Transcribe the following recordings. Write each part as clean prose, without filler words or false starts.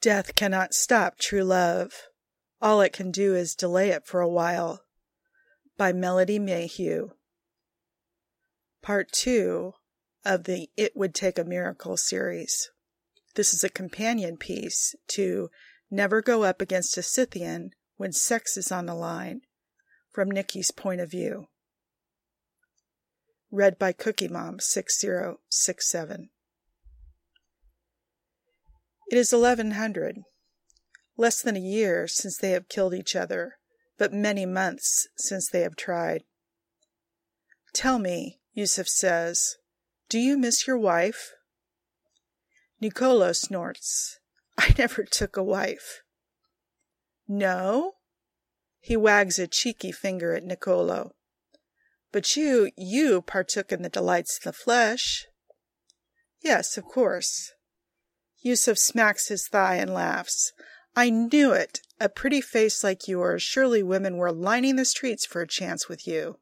Death cannot stop true love. All it can do is delay it for a while. By Melody Mayhew. Part 2 of the It Would Take a Miracle series. This is a companion piece to Never Go Up Against a Scythian When Sex is on the Line, from Nikki's point of view. Read by Cookie Mom 6067. It is 1100. Less than a year since they have killed each other, but many months since they have tried. Tell me, Yusuf says, do you miss your wife? Nicolo snorts. I never took a wife. No? He wags a cheeky finger at Nicolo. But you partook in the delights of the flesh. Yes, of course. Yusuf smacks his thigh and laughs. I knew it. A pretty face like yours, surely women were lining the streets for a chance with you.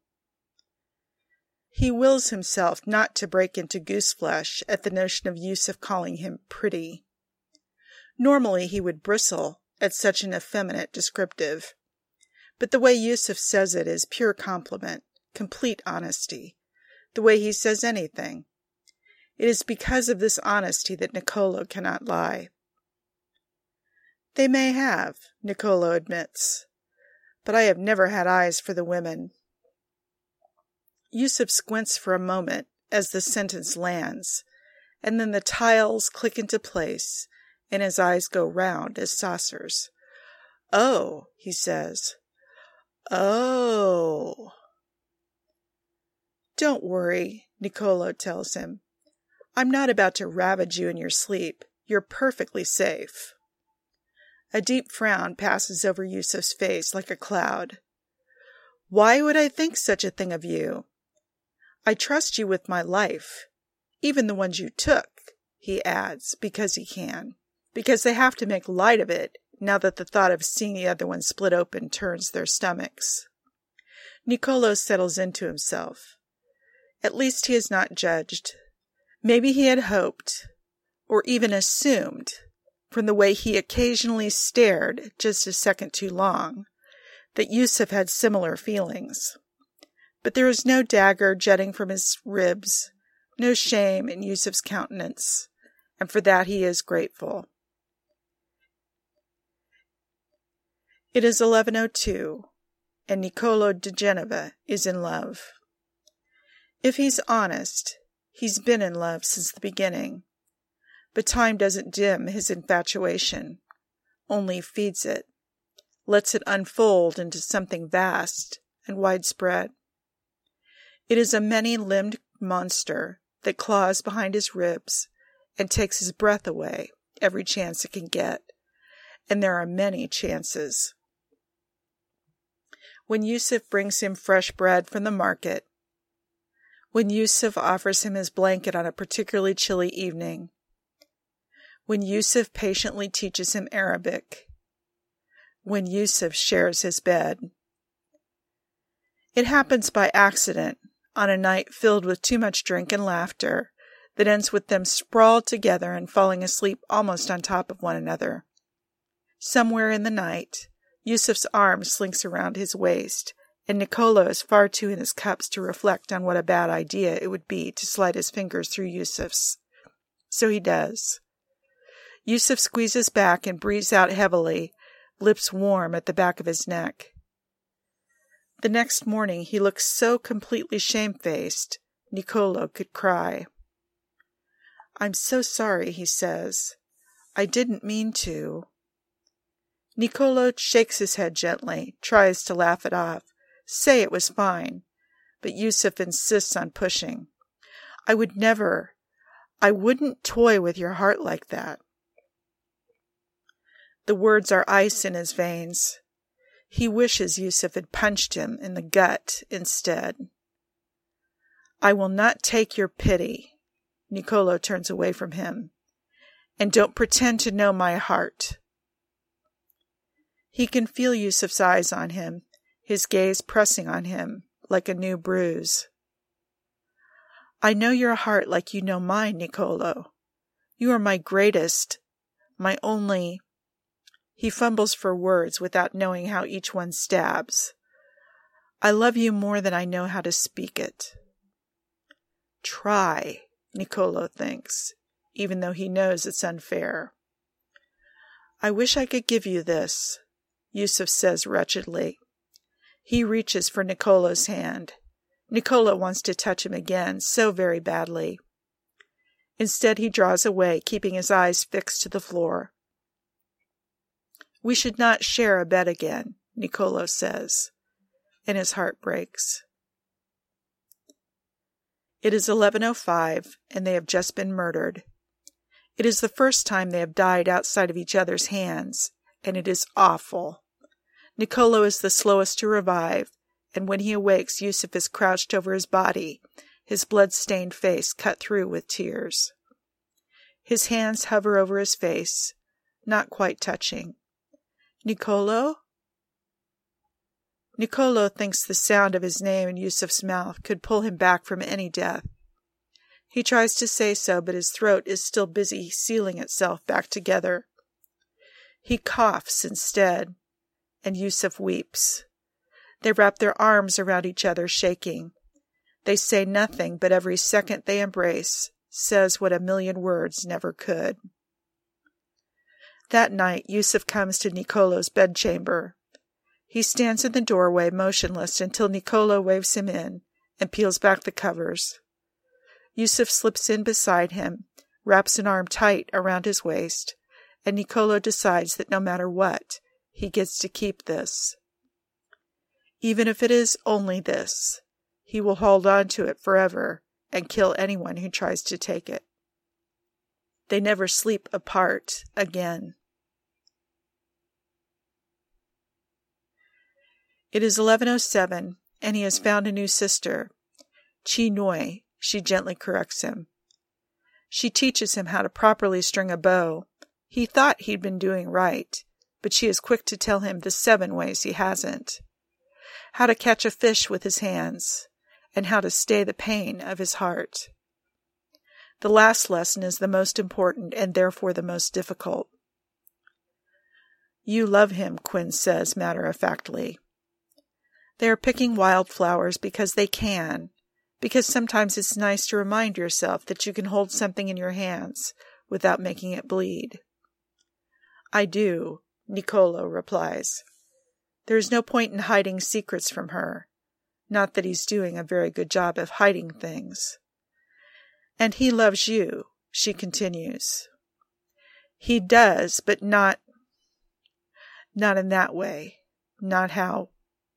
He wills himself not to break into gooseflesh at the notion of Yusuf calling him pretty. Normally he would bristle at such an effeminate descriptive. But the way Yusuf says it is pure compliment, complete honesty. The way he says anything. It is because of this honesty that Nicolo cannot lie. They may have, Nicolo admits, but I have never had eyes for the women. Yusuf squints for a moment as the sentence lands, and then the tiles click into place, and his eyes go round as saucers. Oh, he says. Oh. Don't worry, Nicolo tells him. I'm not about to ravage you in your sleep. You're perfectly safe. A deep frown passes over Yusuf's face like a cloud. Why would I think such a thing of you? I trust you with my life, even the ones you took, he adds, because he can, because they have to make light of it now that the thought of seeing the other one split open turns their stomachs. Nicolo settles into himself. At least he is not judged. Maybe he had hoped, or even assumed, from the way he occasionally stared just a second too long, that Yusuf had similar feelings. But there is no dagger jutting from his ribs, no shame in Yusuf's countenance, and for that he is grateful. It is 11:02, and Nicolo de Genova is in love. If he's honest, he's been in love since the beginning, but time doesn't dim his infatuation, only feeds it, lets it unfold into something vast and widespread. It is a many-limbed monster that claws behind his ribs and takes his breath away every chance it can get, and there are many chances. When Yusuf brings him fresh bread from the market, when Yusuf offers him his blanket on a particularly chilly evening, when Yusuf patiently teaches him Arabic, when Yusuf shares his bed. It happens by accident, on a night filled with too much drink and laughter, that ends with them sprawled together and falling asleep almost on top of one another. Somewhere in the night, Yusuf's arm slinks around his waist, and Nicolo is far too in his cups to reflect on what a bad idea it would be to slide his fingers through Yusuf's. So he does. Yusuf squeezes back and breathes out heavily, lips warm at the back of his neck. The next morning he looks so completely shamefaced, Nicolo could cry. I'm so sorry, he says. I didn't mean to. Nicolo shakes his head gently, tries to laugh it off, say it was fine, but Yusuf insists on pushing. I wouldn't toy with your heart like that. The words are ice in his veins. He wishes Yusuf had punched him in the gut instead. I will not take your pity. Nicolo turns away from him. And don't pretend to know my heart. He can feel Yusuf's eyes on him, his gaze pressing on him like a new bruise. I know your heart like you know mine, Nicolo. You are my greatest, my only, He fumbles for words without knowing how each one stabs. I love you more than I know how to speak it. Try, Niccolo thinks, even though he knows it's unfair. I wish I could give you this, Yusuf says wretchedly. He reaches for Niccolo's hand. Niccolo wants to touch him again, so very badly. Instead, he draws away, keeping his eyes fixed to the floor. We should not share a bed again, Niccolo says, and his heart breaks. It is 11:05, and they have just been murdered. It is the first time they have died outside of each other's hands, and it is awful. Niccolo is the slowest to revive, and when he awakes, Yusuf is crouched over his body, his blood-stained face cut through with tears. His hands hover over his face, not quite touching. Niccolo? Niccolo thinks the sound of his name in Yusuf's mouth could pull him back from any death. He tries to say so, but his throat is still busy sealing itself back together. He coughs instead, and Yusuf weeps. They wrap their arms around each other, shaking. They say nothing, but every second they embrace says what a million words never could. That night, Yusuf comes to Niccolo's bedchamber. He stands in the doorway, motionless, until Niccolo waves him in and peels back the covers. Yusuf slips in beside him, wraps an arm tight around his waist, and Niccolo decides that no matter what, he gets to keep this. Even if it is only this, he will hold on to it forever and kill anyone who tries to take it. They never sleep apart again. It is 11:07, and he has found a new sister. Chi Noi, she gently corrects him. She teaches him how to properly string a bow. He thought he'd been doing right, but she is quick to tell him the 7 ways he hasn't. How to catch a fish with his hands, and how to stay the pain of his heart. The last lesson is the most important and therefore the most difficult. You love him, Quinn says matter-of-factly. They are picking wildflowers because they can, because sometimes it's nice to remind yourself that you can hold something in your hands without making it bleed. I do, Niccolo replies. There is no point in hiding secrets from her. Not that he's doing a very good job of hiding things. And he loves you, she continues. He does, but not in that way. Not how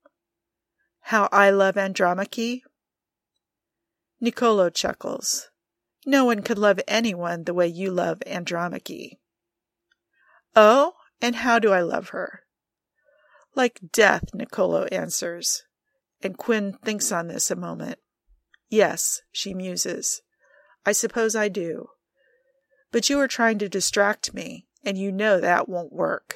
I love Andromache? Niccolo chuckles. No one could love anyone the way you love Andromache. Oh, and how do I love her? Like death, Niccolo answers, and Quinn thinks on this a moment. Yes, she muses. I suppose I do. But you are trying to distract me, and you know that won't work.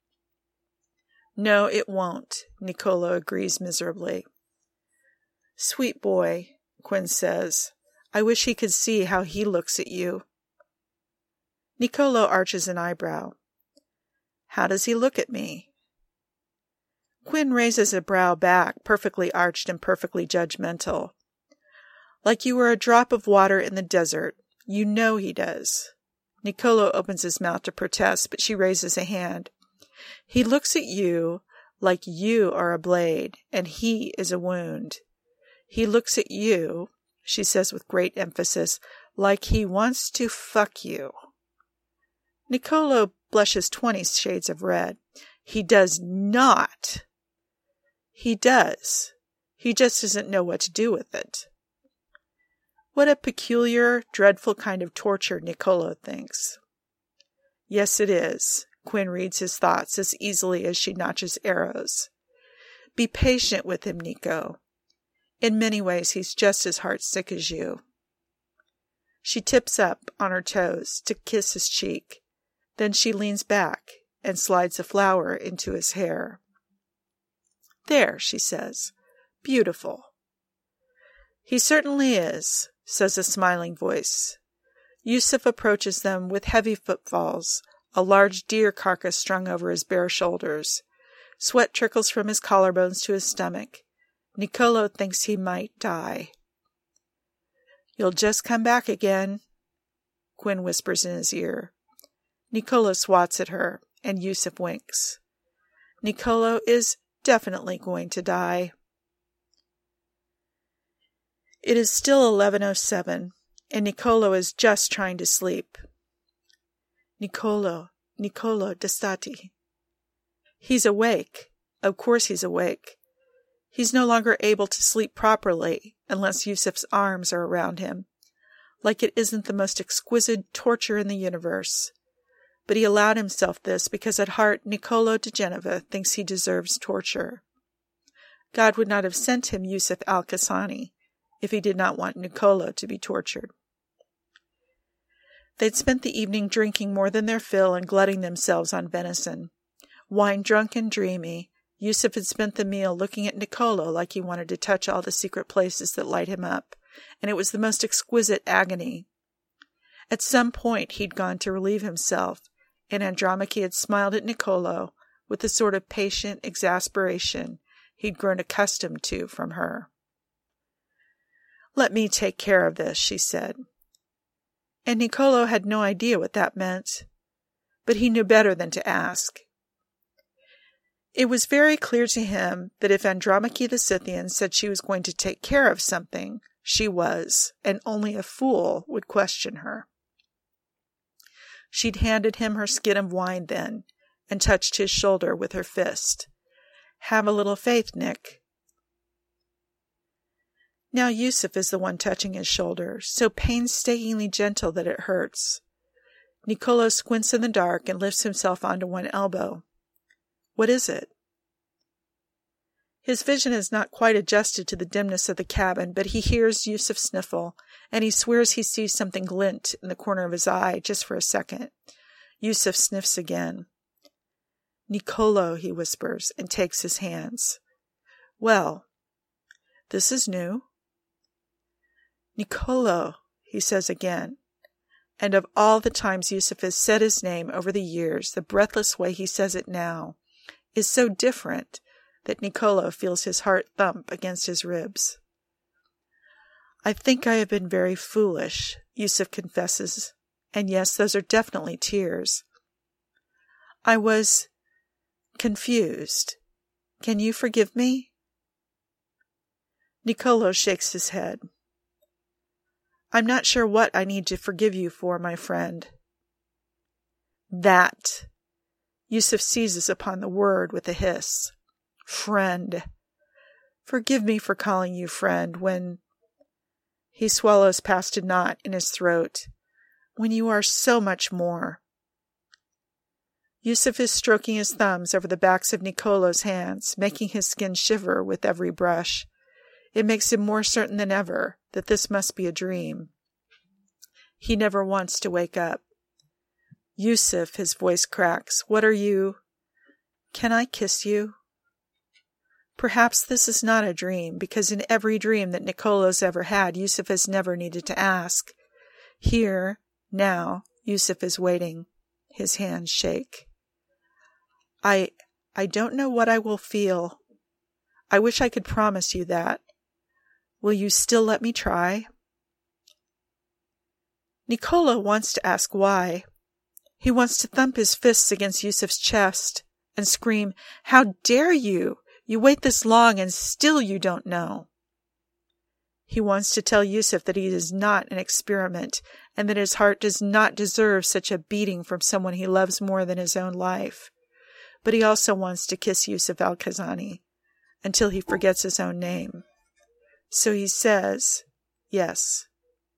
No, it won't, Niccolo agrees miserably. Sweet boy, Quinn says. I wish he could see how he looks at you. Niccolo arches an eyebrow. How does he look at me? Quinn raises a brow back, perfectly arched and perfectly judgmental. Like you were a drop of water in the desert. You know he does. Niccolo opens his mouth to protest, but she raises a hand. He looks at you like you are a blade, and he is a wound. He looks at you, she says with great emphasis, like he wants to fuck you. Niccolo blushes 20 shades of red. He does not. He does. He just doesn't know what to do with it. What a peculiar, dreadful kind of torture, Niccolo thinks. Yes, it is. Quinn reads his thoughts as easily as she notches arrows. Be patient with him, Nico. In many ways, he's just as heartsick as you. She tips up on her toes to kiss his cheek. Then she leans back and slides a flower into his hair. There, she says. Beautiful. He certainly is, says a smiling voice. Yusuf approaches them with heavy footfalls, a large deer carcass strung over his bare shoulders. Sweat trickles from his collarbones to his stomach. Niccolo thinks he might die. "You'll just come back again," Quinn whispers in his ear. Niccolo swats at her, and Yusuf winks. Niccolo is definitely going to die. It is still 11:07, and Niccolo is just trying to sleep. Niccolo d'estati. He's awake. Of course he's awake. He's no longer able to sleep properly unless Yusuf's arms are around him, like it isn't the most exquisite torture in the universe. But he allowed himself this because at heart Niccolo de Genova thinks he deserves torture. God would not have sent him Yusuf al-Qassani if he did not want Niccolo to be tortured. They'd spent the evening drinking more than their fill and glutting themselves on venison. Wine-drunk and dreamy, Yusuf had spent the meal looking at Niccolo like he wanted to touch all the secret places that light him up, and it was the most exquisite agony. At some point he'd gone to relieve himself, and Andromache had smiled at Niccolo with the sort of patient exasperation he'd grown accustomed to from her. "Let me take care of this," she said. And Niccolo had no idea what that meant, but he knew better than to ask. It was very clear to him that if Andromache the Scythian said she was going to take care of something, she was, and only a fool would question her. She'd handed him her skin of wine then, and touched his shoulder with her fist. "Have a little faith, Nick." Now Yusuf is the one touching his shoulder, so painstakingly gentle that it hurts. Niccolo squints in the dark and lifts himself onto one elbow. What is it? His vision is not quite adjusted to the dimness of the cabin, but he hears Yusuf sniffle, and he swears he sees something glint in the corner of his eye just for a second. Yusuf sniffs again. "Niccolo," he whispers, and takes his hands. "Well, this is new." "Niccolo," he says again, and of all the times Yusuf has said his name over the years, the breathless way he says it now is so different that Niccolo feels his heart thump against his ribs. "I think I have been very foolish," Yusuf confesses, and yes, those are definitely tears. "I was confused. Can you forgive me?" Niccolo shakes his head. "I'm not sure what I need to forgive you for, my friend." "That." Yusuf seizes upon the word with a hiss. "Friend. Forgive me for calling you friend when—" He swallows past a knot in his throat. "When you are so much more." Yusuf is stroking his thumbs over the backs of Niccolo's hands, making his skin shiver with every brush. It makes him more certain than ever that this must be a dream. He never wants to wake up. "Yusuf," his voice cracks, "what are you? Can I kiss you?" Perhaps this is not a dream, because in every dream that Niccolo's ever had, Yusuf has never needed to ask. Here, now, Yusuf is waiting. His hands shake. I don't know what I will feel. I wish I could promise you that. Will you still let me try?" Niccolo wants to ask why. He wants to thump his fists against Yusuf's chest and scream, "How dare you! You wait this long and still you don't know." He wants to tell Yusuf that he is not an experiment and that his heart does not deserve such a beating from someone he loves more than his own life. But he also wants to kiss Yusuf al-Qassani until he forgets his own name. So he says, yes.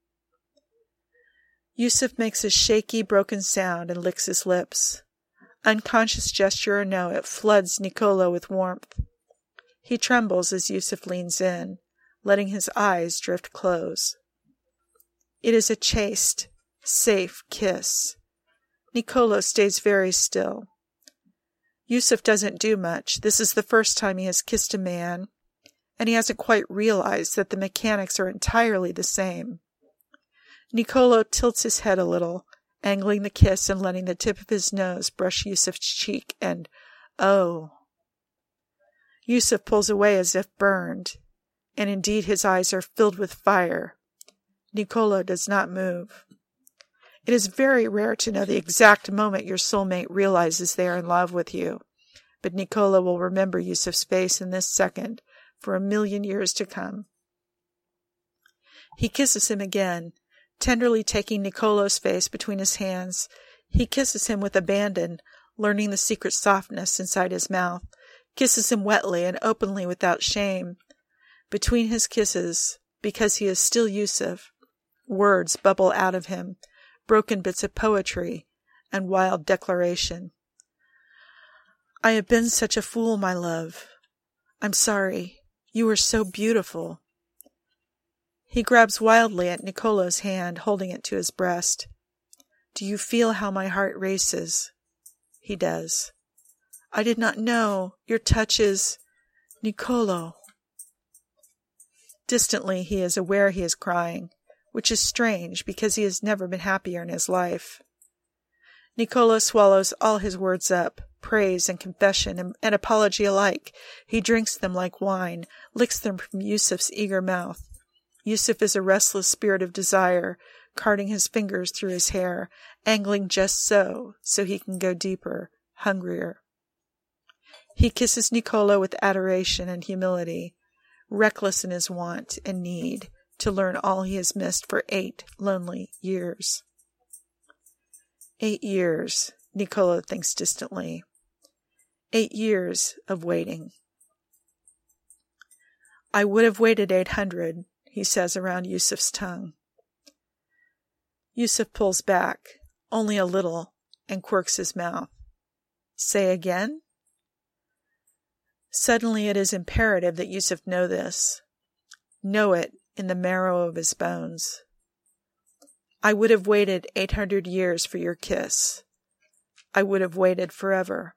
Yusuf makes a shaky, broken sound and licks his lips. Unconscious gesture or no, it floods Niccolo with warmth. He trembles as Yusuf leans in, letting his eyes drift close. It is a chaste, safe kiss. Niccolo stays very still. Yusuf doesn't do much. This is the first time he has kissed a man, and he hasn't quite realized that the mechanics are entirely the same. Niccolo tilts his head a little angling the kiss and letting the tip of his nose brush Yusuf's cheek, and, oh. Yusuf pulls away as if burned, and indeed his eyes are filled with fire. Nicolo does not move. It is very rare to know the exact moment your soulmate realizes they are in love with you, but Nicolo will remember Yusuf's face in this second for 1,000,000 years to come. He kisses him again, tenderly taking Nicolo's face between his hands. He kisses him with abandon, learning the secret softness inside his mouth, kisses him wetly and openly without shame. Between his kisses, because he is still Yusuf, words bubble out of him, broken bits of poetry and wild declaration. I have been such a fool, my love. I'm sorry. You are so beautiful. He grabs wildly at Nicolo's hand, holding it to his breast. Do you feel how my heart races? He does. I did not know. Your touch is... Nicolo. Distantly, he is aware he is crying, which is strange because he has never been happier in his life. Nicolo swallows all his words up, praise and confession and apology alike. He drinks them like wine, licks them from Yusuf's eager mouth. Yusuf is a restless spirit of desire, carting his fingers through his hair, angling just so he can go deeper, hungrier. He kisses Nicolo with adoration and humility, reckless in his want and need to learn all he has missed for 8 lonely years. 8 years, Nicolo thinks distantly. 8 years of waiting. I would have waited 800, he says around Yusuf's tongue. Yusuf pulls back, only a little, and quirks his mouth. Say again? Suddenly it is imperative that Yusuf know this. Know it in the marrow of his bones. I would have waited 800 years for your kiss. I would have waited forever.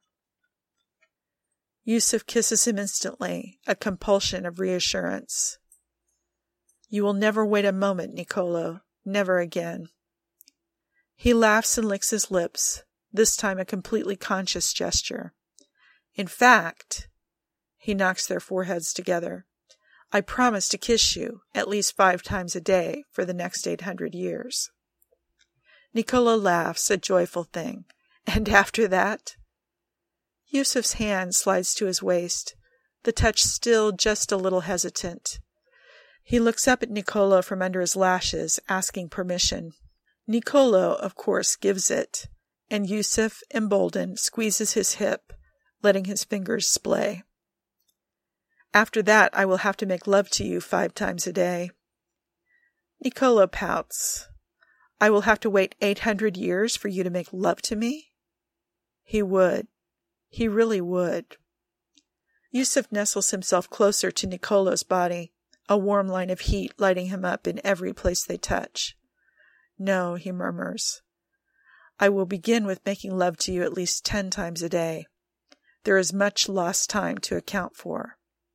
Yusuf kisses him instantly, a compulsion of reassurance. You will never wait a moment, Nicolo, never again. He laughs and licks his lips, this time a completely conscious gesture. In fact, he knocks their foreheads together. I promise to kiss you at least 5 times a day for the next 800 years. Nicolo laughs, a joyful thing. And after that? Yusuf's hand slides to his waist, the touch still just a little hesitant. He looks up at Nicolo from under his lashes, asking permission. Nicolo, of course, gives it, and Yusuf, emboldened, squeezes his hip, letting his fingers splay. After that, I will have to make love to you 5 times a day. Nicolo pouts. I will have to wait 800 years for you to make love to me? He would. He really would. Yusuf nestles himself closer to Nicolo's body, a warm line of heat lighting him up in every place they touch. No, he murmurs. I will begin with making love to you at least 10 times a day. There is much lost time to account for.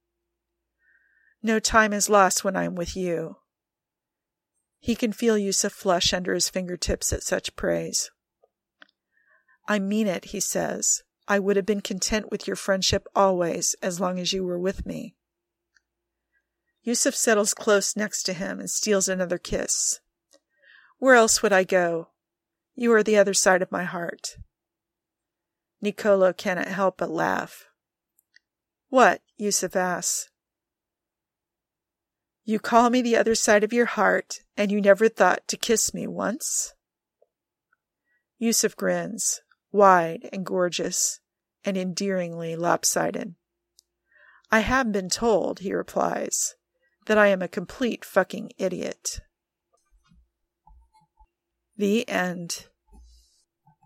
No time is lost when I am with you. He can feel Yusuf flush under his fingertips at such praise. I mean it, he says. I would have been content with your friendship always, as long as you were with me. Yusuf settles close next to him and steals another kiss. Where else would I go? You are the other side of my heart. Nicolo cannot help but laugh. What? Yusuf asks. You call me the other side of your heart, and you never thought to kiss me once? Yusuf grins, wide and gorgeous, and endearingly lopsided. I have been told, he replies, that I am a complete fucking idiot. The end.